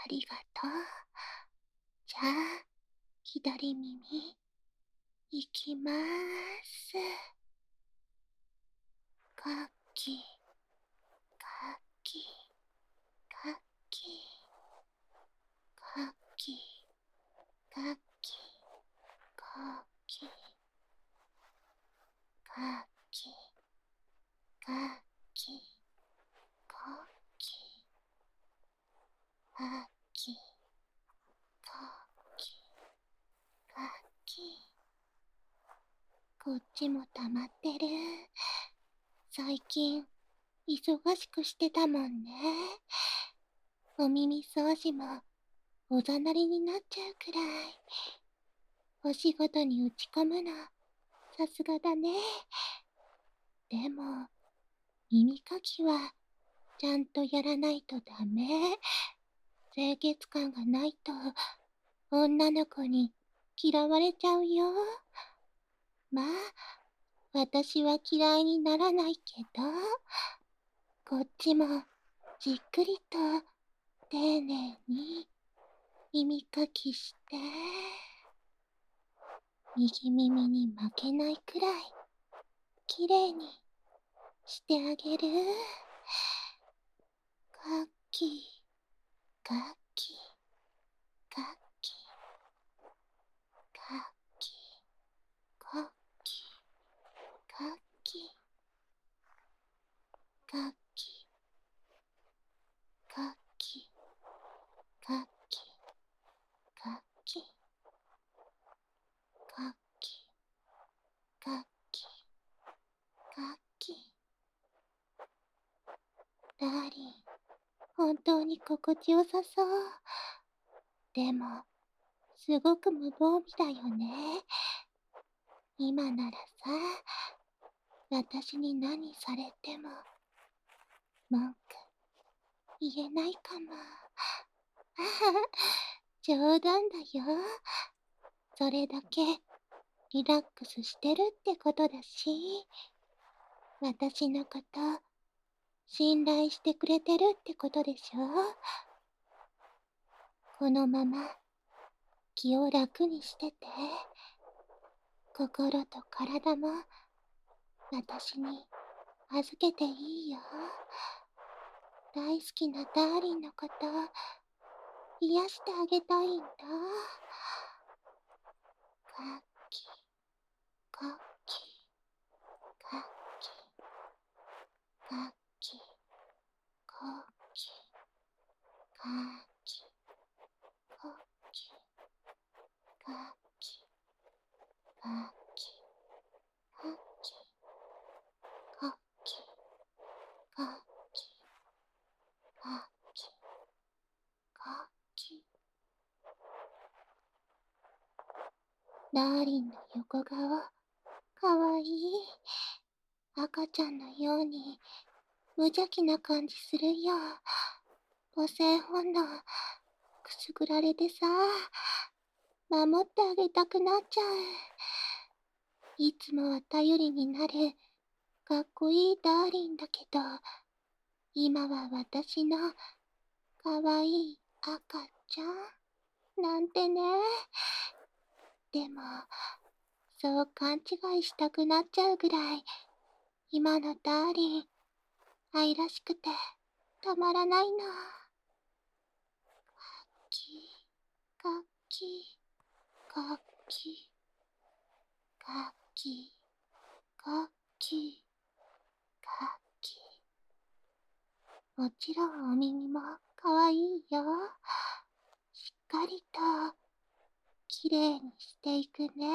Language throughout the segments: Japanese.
りがとう。じゃあ、左耳、いきまーす。かき、かき、かき、かき、かき、かき、かき、かき、かき、かき、かき、かき。こっちも溜まってる。最近、忙しくしてたもんね。お耳掃除もおざなりになっちゃうくらい。お仕事に打ち込むの、さすがだね。でも、耳かきはちゃんとやらないとダメ。清潔感がないと女の子に嫌われちゃうよ。まあ、私は嫌いにならないけど、こっちもじっくりと丁寧に耳かきして、右耳に負けないくらいきれいにしてあげる。かき、かき、かき、かき、かき、かき、かき、かき、かき、かき、かき、かき、かき。ダーリン、本当に心地よさそう。でも、すごく無防備だよね。今ならさ、私に何されても、文句言えないかも。あはは、冗談だよ。それだけリラックスしてるってことだし、私のこと信頼してくれてるってことでしょ。このまま気を楽にしてて、心と体も私に預けていいよ。大好きなダーリンのこと癒してあげたいんだ。かき、かき、かき、かき、かき、かき、かき、かき、かき、かき、かき、かき、かき、かき。ダーリンの横顔、かわいい。赤ちゃんのように無邪気な感じするよ。母性本能くすぐられてさ、守ってあげたくなっちゃう。いつもは頼りになるかっこいいダーリンだけど、今は私のかわいい赤ちゃんなんてね。でも、そう勘違いしたくなっちゃうぐらい、今のダーリン、愛らしくてたまらないの。き、かき、かき、かき、かき、かき。もちろんお耳もかわいいよ。しっかりときれいにしていくね。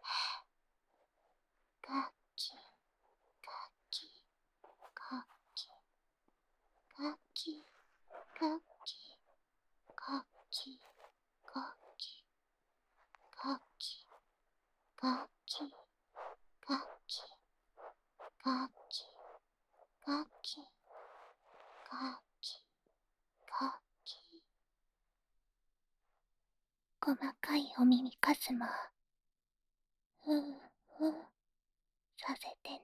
かき、かき、かき、かき、かき、かき、かき、かき、かき、かき、かき、かき、かき、かき。細かいお耳かすも、ふうふうさせてね。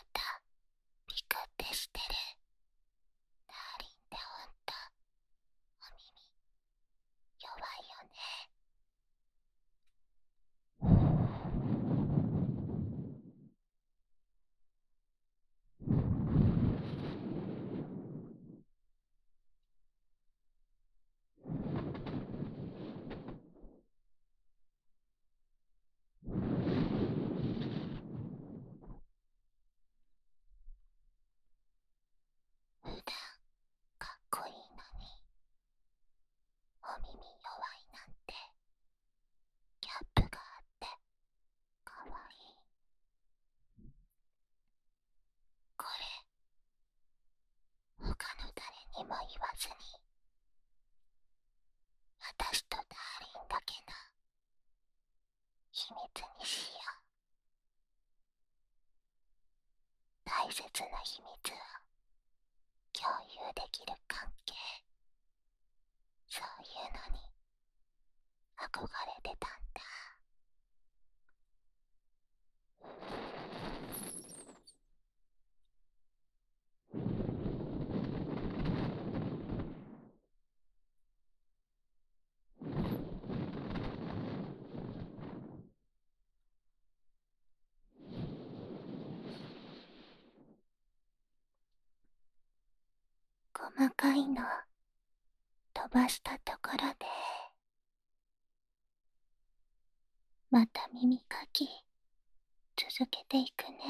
たピクってしてる。ダーリンってほんとお耳弱いよね。普段かっこいいのにお耳弱いなんてギャップがあってかわいい。これ他の誰にも言わずに私とダーリンだけの秘密にしよう。大切な秘密を共有できる関係、そういうのに憧れてたんだ。細かいの飛ばしたところでまた耳かき続けていくね。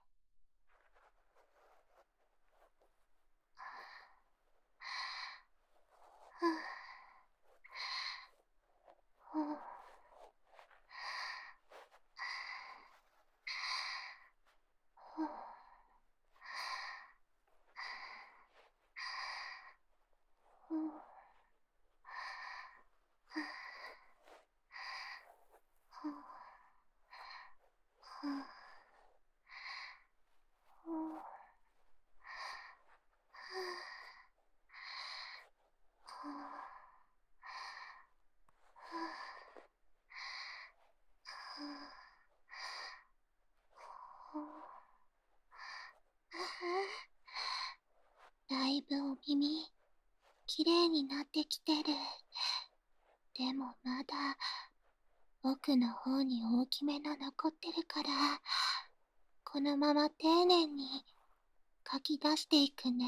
だいぶお耳きれいになってきてる。でもまだ奥の方に大きめの残ってるから、このまま丁寧にかき出していくね。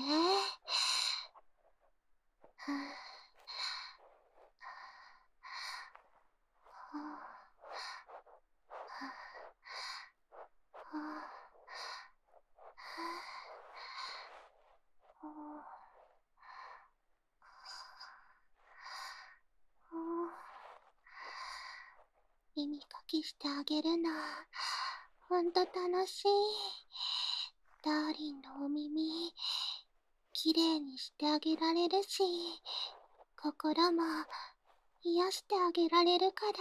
耳かきしてあげるのほんと楽しい。ダーリンのお耳きれいにしてあげられるし、心も癒してあげられるから。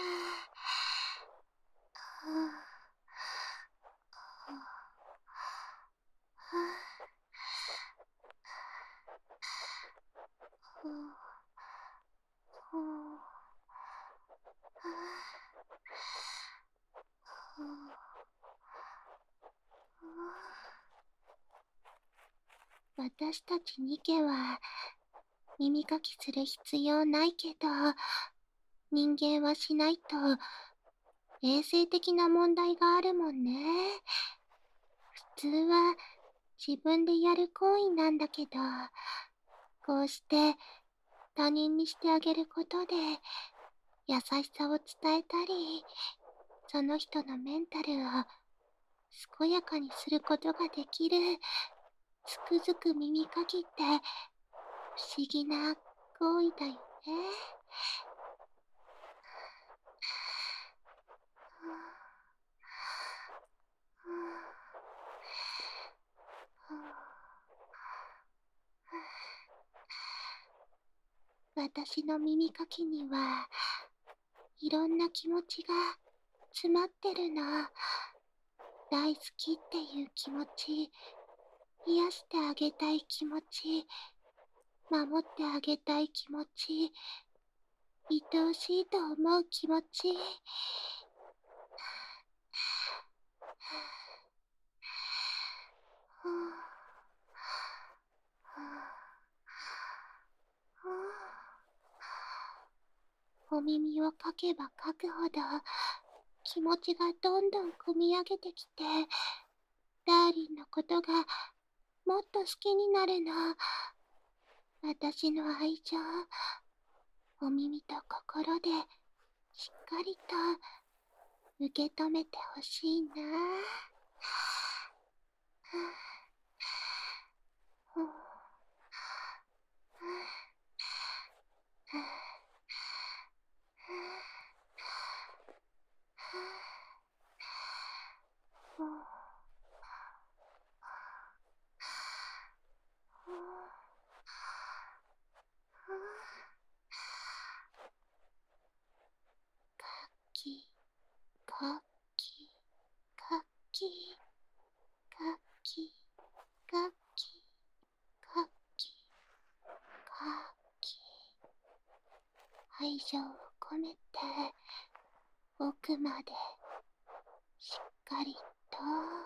私たちニケは耳かきする必要ないけど、人間はしないと衛生的な問題があるもんね。普通は自分でやる行為なんだけど、こうして他人にしてあげることで優しさを伝えたり、その人のメンタルを健やかにすることができる。つくづく耳かきって不思議な行為だよね。私の耳かきにはいろんな気持ちが詰まってるの。大好きっていう気持ち、癒してあげたい気持ち、守ってあげたい気持ち、愛おしいと思う気持ち。 お耳をかけばかくほど気持ちがどんどん込み上げてきて、ダーリンのことがもっと好きになるの。私の愛情、お耳と心でしっかりと受け止めてほしいな。キカキカキカキカキカキカキ、愛情を込めて奥までしっかりと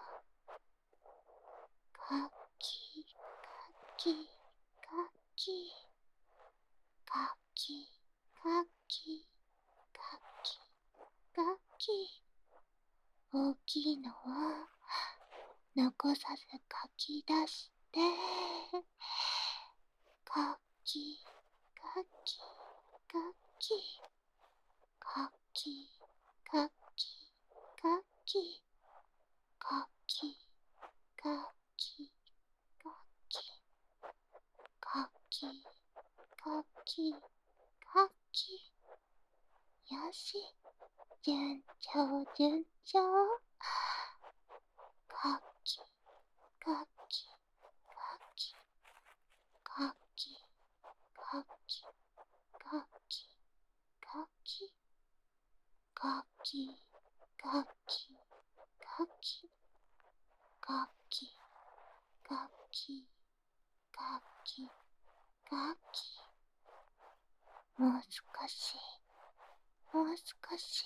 カキカキカキカキカキカキカキ、大きいのを残さずかき出して、かきかきかきかきかきかきかきかきかきかきかきかき、よし、順調順調。かきかきかきかきかきかきかきかきかきかきかきかきかきかき、もう少しもう少し。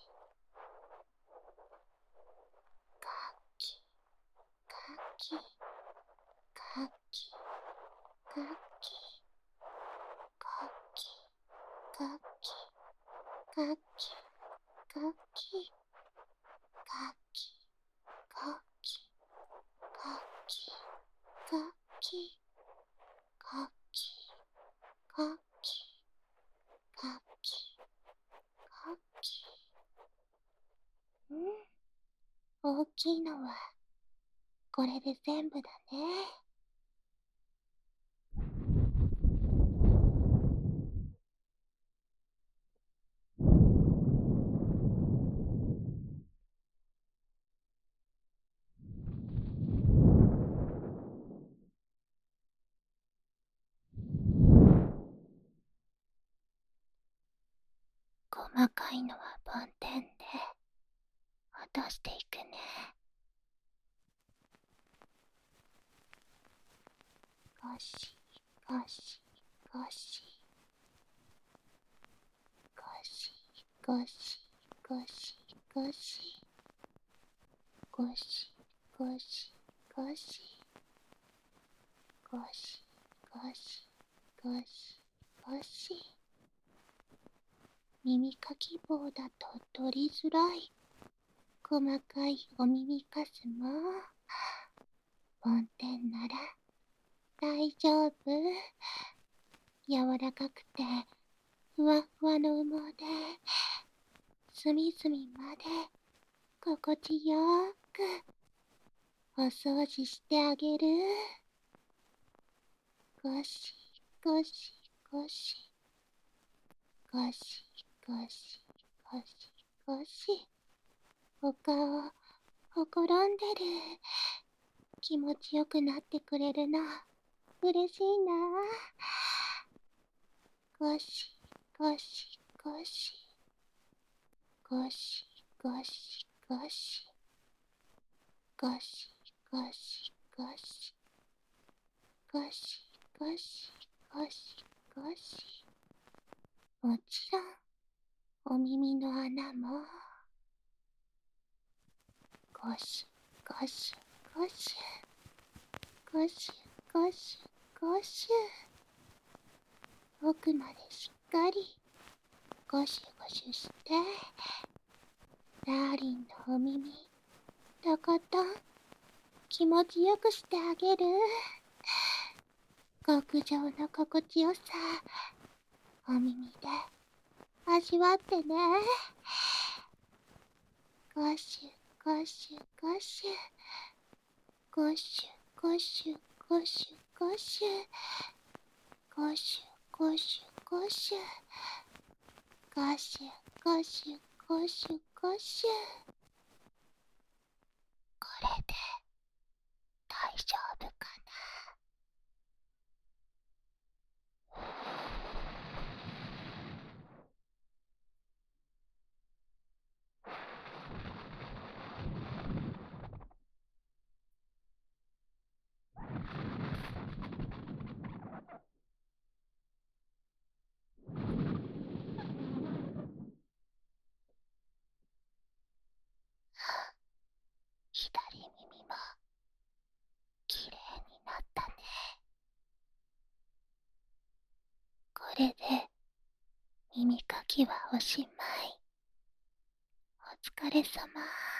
かきかきかきかきかきかきかきかきかきかきかきかきかきかきかきかき、大きいのはこれで全部だね。細かいのは梵天で落としていくね。ゴシゴシゴシゴシゴシゴシゴシゴシゴシゴシゴシゴシゴシゴシ、耳かき棒だと取りづらい細かいお耳かすも梵天なら大丈夫。柔らかくてふわふわの羽毛で隅々まで心地よくお掃除してあげる。ゴシゴシゴシゴシゴシゴシゴシ、お顔ほころんでる。気持ちよくなってくれるの嬉しいな。ゴシゴシゴシゴシゴシゴシゴシゴシゴシゴシゴシゴシゴシ、もちろんお耳の穴もゴシゴシゴシゴシゴシゴシ、奥までしっかりゴシゴシして、ダーリンのお耳、とことん気持ちよくしてあげる。極上の心地よさ、お耳で味わってね。ゴシュゴシュゴシュ、ゴシュゴシュゴシュゴシュ、ゴシュゴシュゴシュ、ゴシュゴシュゴシュゴシュ。これで大丈夫かな。左耳もきれいになったね。これで耳かきはおしまい。お疲れさま。